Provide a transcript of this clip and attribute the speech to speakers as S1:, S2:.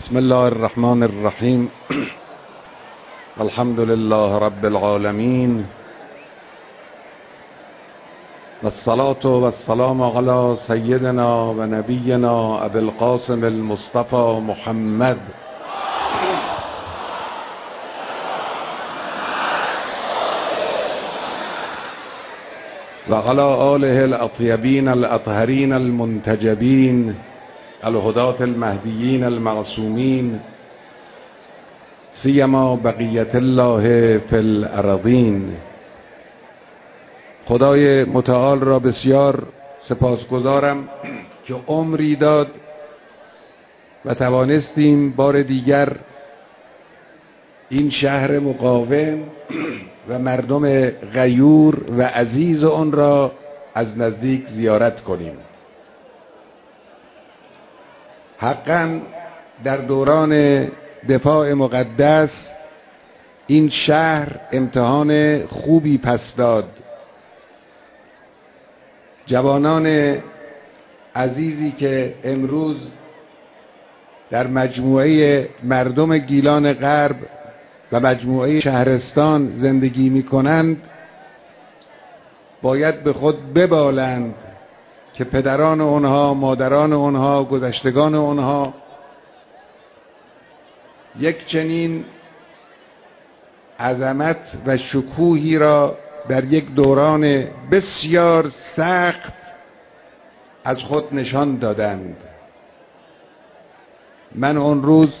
S1: بسم الله الرحمن الرحیم. الحمد لله رب العالمین والصلاة والسلام على سیدنا و نبینا ابی القاسم المصطفى محمد و على آله الاطیبین الاطهرین المنتجبین الهداة المهدیین المعصومین سیما بقیت الله فی الارضین. خدای متعال را بسیار سپاسگزارم که عمری داد و توانستیم بار دیگر این شهر مقاوم و مردم غیور و عزیز آن را از نزدیک زیارت کنیم. حقا در دوران دفاع مقدس این شهر امتحان خوبی پس داد. جوانان عزیزی که امروز در مجموعه مردم گیلان غرب و مجموعه شهرستان زندگی می کنند باید به خود ببالند که پدران آنها، مادران آنها، گذشتگان آنها یک چنین عظمت و شکوهی را در یک دوران بسیار سخت از خود نشان دادند. من اون روز